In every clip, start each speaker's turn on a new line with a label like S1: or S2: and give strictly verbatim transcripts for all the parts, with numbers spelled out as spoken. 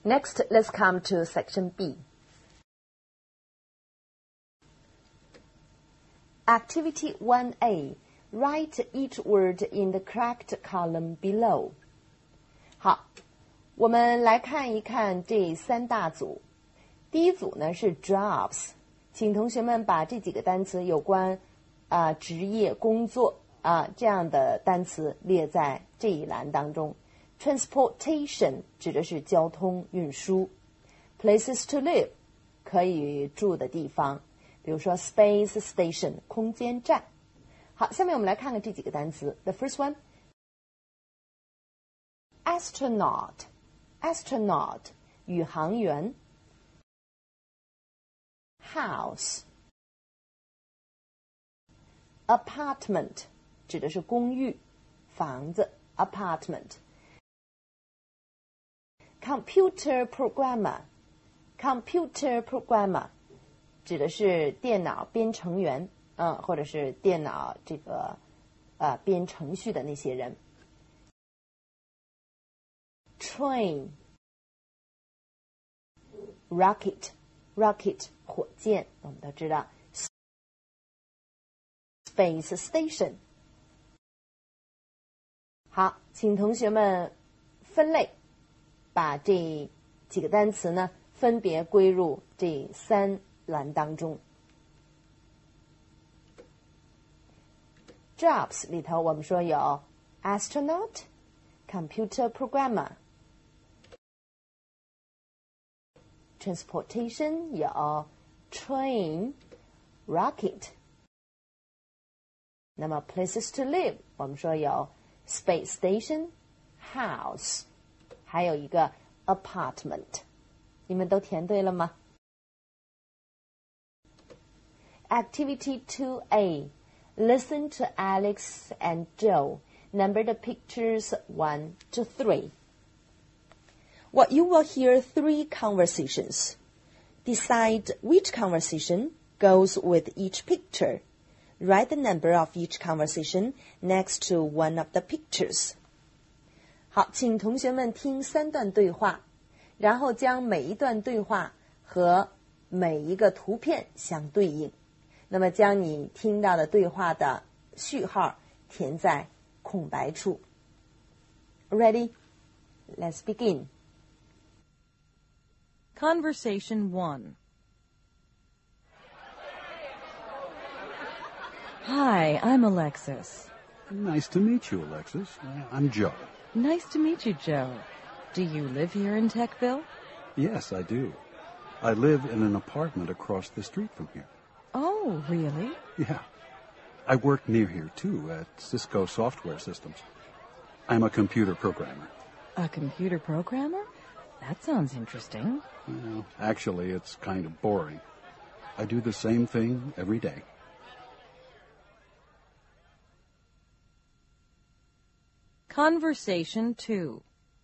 S1: Next, let's come to section B. Activity one A. Write each word in the correct column below. 好，我们来看一看这三大组。第一组呢是 jobs， 请同学们把这几个单词有关啊、呃、职业工作啊、呃、这样的单词列在这一栏当中。Transportation 指的是交通运输。Places to live 可以住的地方，比如说 space station 空间站。好，下面我们来看看这几个单词。The first one, astronaut, astronaut 宇航员。House, apartment 指的是公寓、房子 apartment。Computer programmer, computer programmer 指的是电脑编程员，嗯，或者是电脑这个呃编程序的那些人。Train, rocket, rocket 火箭，我们都知道。Space station。好，请同学们分类，把这几个单词呢分别归入这三栏当中。Jobs 里头我们说有 astronaut, computer programmer。Transportation 有 train, rocket。那么 places to live 我们说有 space station, house， 还有一个 apartment。你们都填对了吗？ Activity two A. Listen to Alex and Joe. Number the pictures one to three. Well, you will hear three conversations. Decide which conversation goes with each picture. Write the number of each conversation next to one of the pictures. 好，请同学们听三段对话，然后将每一段对话和每一个图片相对应。那么将你听到的对话的序号填在空白处。Ready? Let's begin.
S2: Conversation one. Hi, I'm Alexis.
S3: Nice to meet you, Alexis. I'm Joe.
S2: Nice to meet you, Joe. Do you live here in Techville?
S3: Yes, I do. I live in an apartment across the street from here.
S2: Oh, really?
S3: Yeah. I work near here, too, at Cisco Software Systems. I'm a computer programmer.
S2: A computer programmer? That sounds interesting.
S3: Well, actually, it's kind of boring. I do the same thing every day.
S2: Conversation two.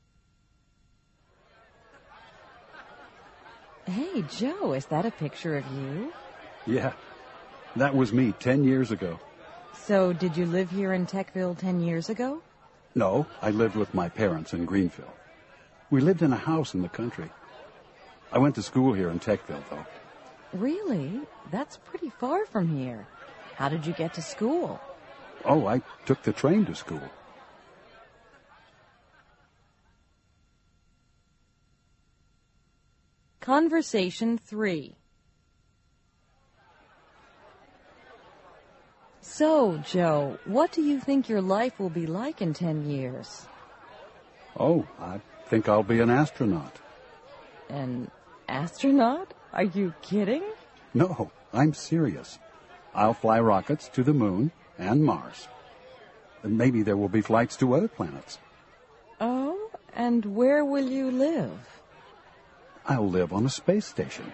S2: Hey, Joe, is that a picture of you?
S3: Yeah. That was me ten years ago.
S2: So, did you live here in Techville ten years ago?
S3: No, I lived with my parents in Greenville. We lived in a house in the country. I went to school here in Techville, though.
S2: Really? That's pretty far from here. How did you get to school?
S3: Oh, I took the train to school.
S2: Conversation three. So, Joe, what do you think your life will be like in ten years?
S3: Oh, I think I'll be an astronaut.
S2: An astronaut? Are you kidding?
S3: No, I'm serious. I'll fly rockets to the moon and Mars. And maybe there will be flights to other planets.
S2: Oh, and where will you live?
S3: I'll live on a space station.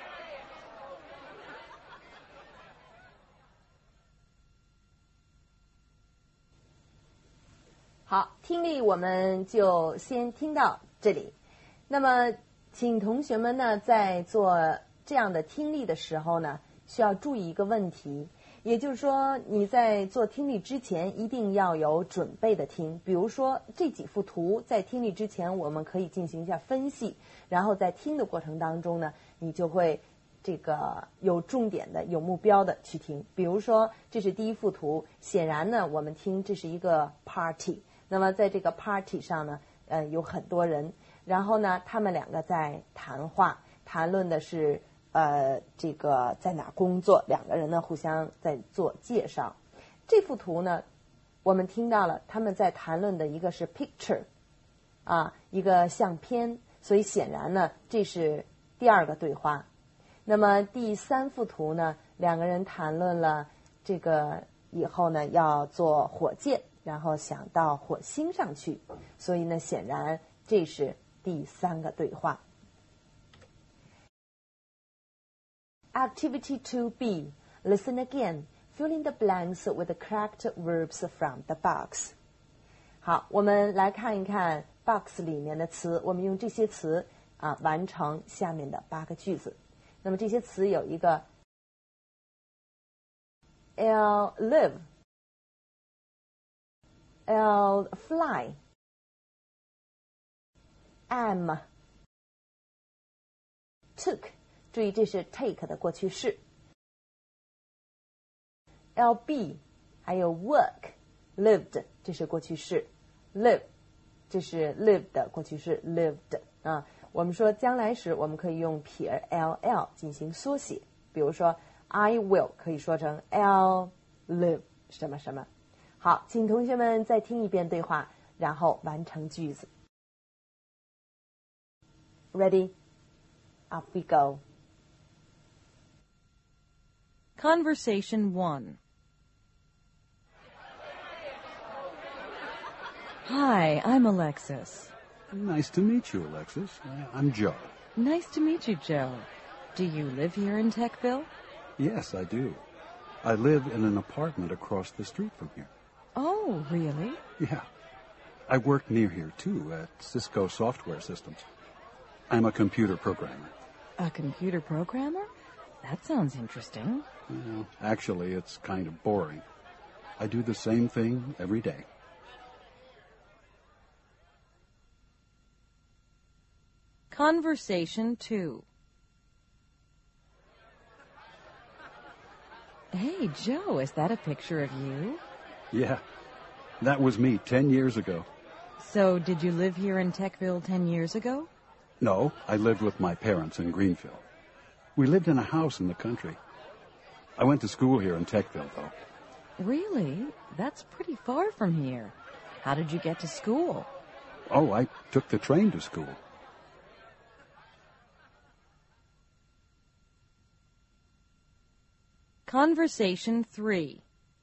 S1: "好，听力我们就先听到这里。那么，请同学们呢，在做这样的听力的时候呢，需要注意一个问题。 也就是说，你在做听力之前一定要有准备的听。比如说这几幅图，在听力之前我们可以进行一下分析，然后在听的过程当中呢，你就会这个有重点的、有目标的去听。比如说，这是第一幅图，显然呢，我们听这是一个 party。那么在这个 party 上呢，呃，有很多人，然后呢，他们两个在谈话，谈论的是呃这个在哪工作，两个人呢互相在做介绍。这幅图呢，我们听到了他们在谈论的一个是 picture， 啊，一个相片，所以显然呢，这是第二个对话。那么第三幅图呢，两个人谈论了这个以后呢要做火箭，然后想到火星上去，所以呢显然这是第三个对话。Activity two B. Listen again. Fill in the blanks with the correct verbs from the box. 好，我们来看一看 box 里面的词，我们用这些词啊完成下面的八个句子。那么这些词有一个 I'll live, I'll fly, am, took， 注意这是 take 的过去式， I'll be， 还有 work, lived， 这是过去式， live， 这是 live 的过去式 lived 啊。我们说将来时我们可以用撇 ll 进行缩写，比如说 I will 可以说成 I'll live 什么什么。好，请同学们再听一遍对话，然后完成句子。Ready? Up we go.
S2: Conversation one. Hi, I'm Alexis.
S3: Nice to meet you, Alexis. I'm Joe.
S2: Nice to meet you, Joe. Do you live here in Techville?
S3: Yes, I do. I live in an apartment across the street from here.
S2: Oh, really?
S3: Yeah. I work near here, too, at Cisco Software Systems. I'm a computer programmer.
S2: A computer programmer? That sounds interesting.
S3: Well, actually, it's kind of boring. I do the same thing every day.
S2: Conversation two. Hey, Joe, is that a picture of you?
S3: Yeah. That was me ten years ago.
S2: So, did you live here in Techville ten years ago?
S3: No, I lived with my parents in Greenville. We lived in a house in the country. I went to school here in Techville, though.
S2: Really? That's pretty far from here. How did you get to school?
S3: Oh, I took the train to school.
S2: Conversation three.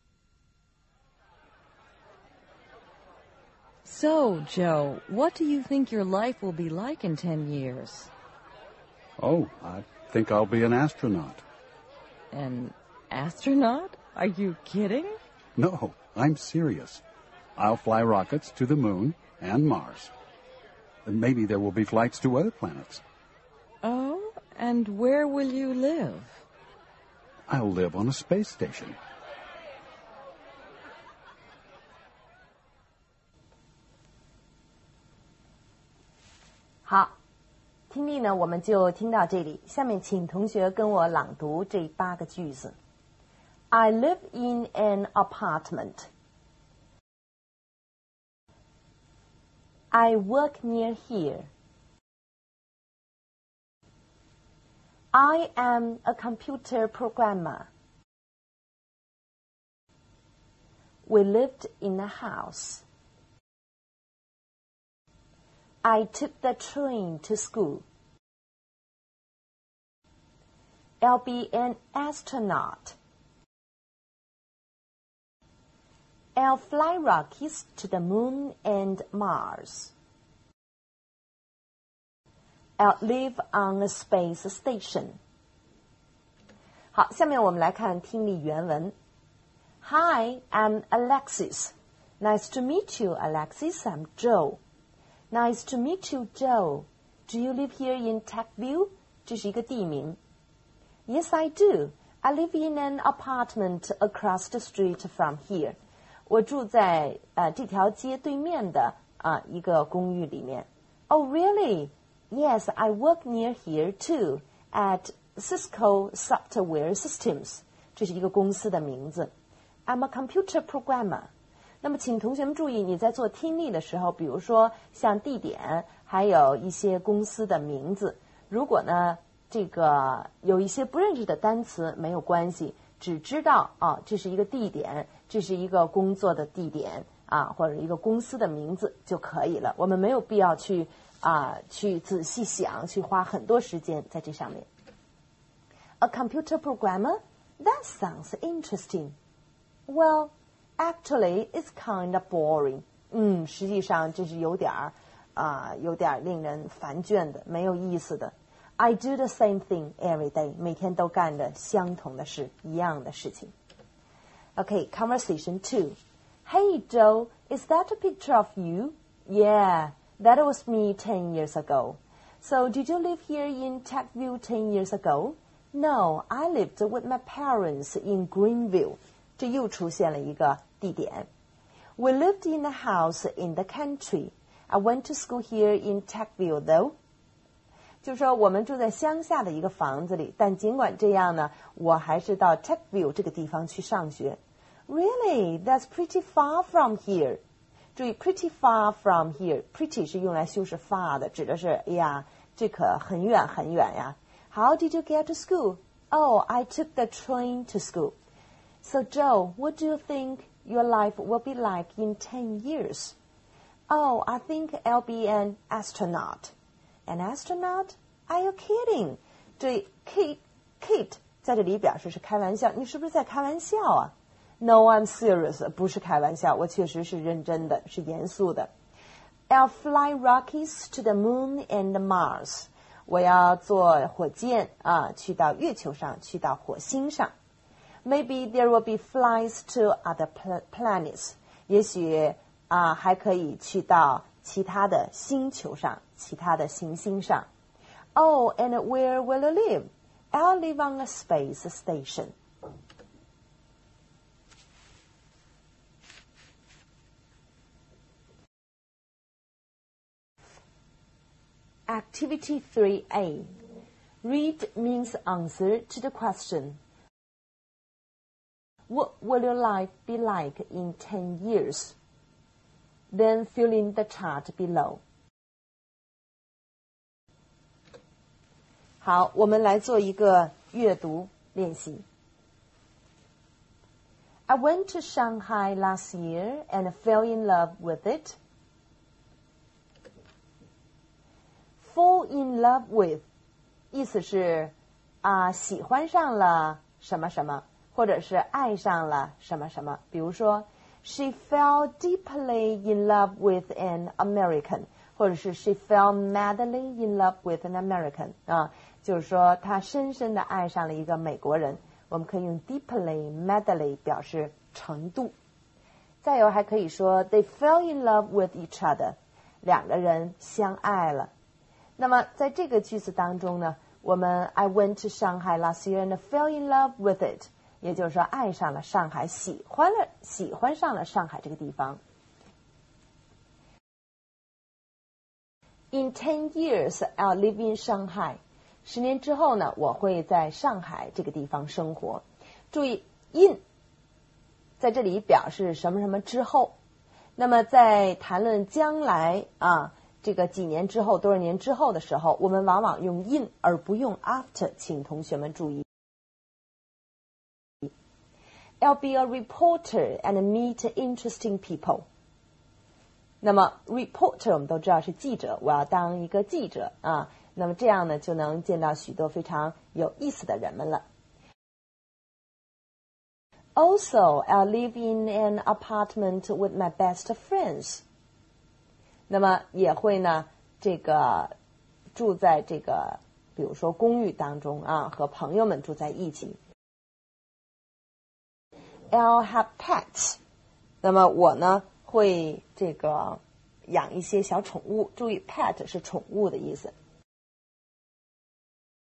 S2: So, Joe, what do you think your life will be like in ten years?
S3: Oh, I think I'll be an astronaut.
S2: An astronaut? Are you kidding?
S3: No, I'm serious. I'll fly rockets to the moon and Mars. And maybe there will be flights to other planets.
S2: Oh, and where will you live?
S3: I'll live on a space station.
S1: 好，听力呢我们就听到这里。下面请同学跟我朗读这八个句子。I live in an apartment. I work near here. I am a computer programmer. We lived in a house. I took the train to school. I'll be an astronaut. I'll fly rockets to the moon and Mars. I'll live on a space station. 好，下面我们来看听力原文。Hi, I'm Alexis. Nice to meet you, Alexis. I'm Joe. Nice to meet you, Joe. Do you live here in Techville? 这是一个地名。Yes, I do. I live in an apartment across the street from here. 我住在呃这条街对面的啊、呃、一个公寓里面。Oh, really? Yes, I work near here too, at Cisco Software Systems. 这是一个公司的名字。I'm a computer programmer. 那么请同学们注意，你在做听力的时候，比如说像地点，还有一些公司的名字，如果呢这个有一些不认识的单词没有关系，只知道啊这是一个地点，这是一个工作的地点啊，或者一个公司的名字就可以了。我们没有必要去啊去仔细想，去花很多时间在这上面。A computer programmer? That sounds interesting. Well, actually, it's kind of boring. 嗯，实际上这是有点儿啊，有点令人烦倦的，没有意思的。I do the same thing every day. 每天都干着相同的事，一样的事情。Okay, conversation two. Hey, Joe, is that a picture of you? Yeah, that was me ten years ago. So, did you live here in Techville ten years ago? No, I lived with my parents in Greenville. 这又出现了一个地点。We lived in a house in the country. I went to school here in Techville, though. 就是说我们住在乡下的一个房子里，但尽管这样呢，我还是到 Techville 这个地方去上学。Really? That's pretty far from here. 注意 pretty far from here. Pretty 是用来修饰 far 的，指的是哎呀，这可很远很远呀。How did you get to school? Oh, I took the train to school. So, Joe, what do you think your life will be like in ten years? Oh, I think I'll be an astronaut.An astronaut? Are you kidding? 这 kid, kid 在这里表示是开玩笑，你是不是在开玩笑啊 ？No, I'm serious. 不是开玩笑，我确实是认真的，是严肃的。I'll fly rockets to the moon and Mars. 我要坐火箭啊，去到月球上，去到火星上。Maybe there will be flights to other planets. 也许啊，还可以去到其他的星球上，其他的行星上。Oh, and where will I live? I'll live on a space station. Activity three A. Read means answer to the question. What will your life be like in ten years? Then fill in the chart below. 好，我们来做一个阅读练习。I went to Shanghai last year and fell in love with it. Fall in love with 意思是啊、呃、喜欢上了什么什么，或者是爱上了什么什么。比如说 She fell deeply in love with an American, 或者是 She fell madly in love with an American 啊，就是说她深深的爱上了一个美国人。我们可以用 deeply, madly 表示程度。再有还可以说 They fell in love with each other, 两个人相爱了。那么在这个句子当中呢，我们 I went to Shanghai last year and fell in love with it， 也就是说爱上了上海，喜欢了喜欢上了上海这个地方。In ten years, I'll live in Shanghai. 十年之后呢，我会在上海这个地方生活。注意 in 在这里表示什么什么之后。那么在谈论将来啊，这个几年之后多少年之后的时候，我们往往用 in 而不用 after， 请同学们注意。I'll be a reporter and meet interesting people. 那么 reporter 我们都知道是记者，我要当一个记者啊，那么这样呢就能见到许多非常有意思的人们了。Also, I'll live in an apartment with my best friends. 那么也会呢，这个住在这个，比如说公寓当中啊，和朋友们住在一起。I'll have pets. 那么我呢会这个养一些小宠物。注意 ，pet 是宠物的意思。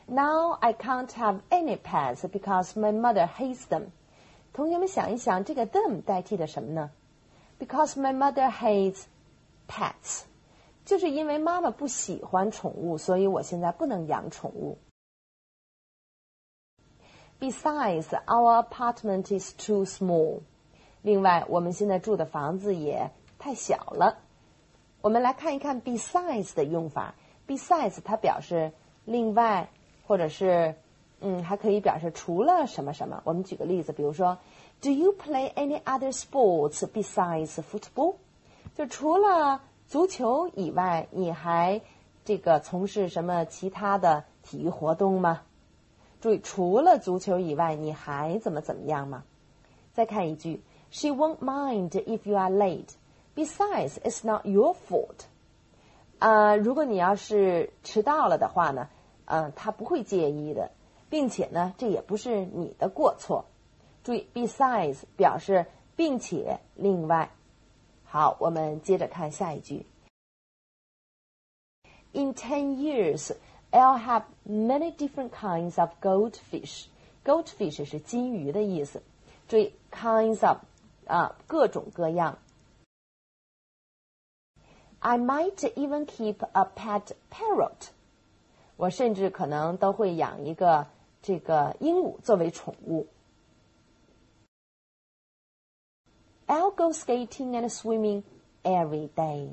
S1: Now I can't have any pets because my mother hates them. 同学们想一想，这个 them 代替的什么呢？ Because my mother hates pets. 就是因为妈妈不喜欢宠物，所以我现在不能养宠物。Besides, our apartment is too small. 另外，我们现在住的房子也太小了。我们来看一看 besides 的用法。Besides 它表示另外，或者是嗯，还可以表示除了什么什么。我们举个例子，比如说 Do you play any other sports besides football? 就除了足球以外，你还这个从事什么其他的体育活动吗？注意，除了足球以外，你还怎么怎么样吗？再看一句 She won't mind if you are late. Besides, it's not your fault. 呃，如果你要是迟到了的话呢，呃，她不会介意的，并且呢，这也不是你的过错。注意 besides 表示并且另外。好，我们接着看下一句。In ten years, I'll have many different kinds of goldfish. Goldfish 是金鱼的意思。注意 kinds of 啊，各种各样。I might even keep a pet parrot. 我甚至可能都会养一个这个鹦鹉作为宠物。I'll go skating and swimming every day.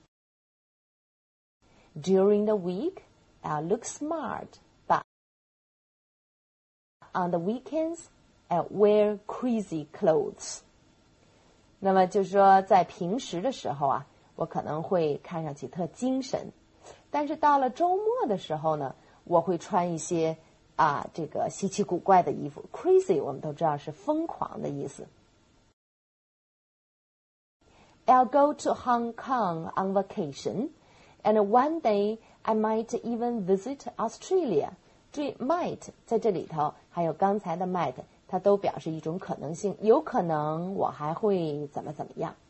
S1: During the week, I'll look smart, but on the weekends, I'll wear crazy clothes. 那么就是说，在平时的时候啊，我可能会看上去特精神，但是到了周末的时候呢，我会穿一些啊这个稀奇古怪的衣服。Crazy 我们都知道是疯狂的意思。I'll go to Hong Kong on vacation, and one day I might even visit Australia. 注意 might 在这里头，还有刚才的 might，它都表示一种可能性，有可能我还会怎么怎么样。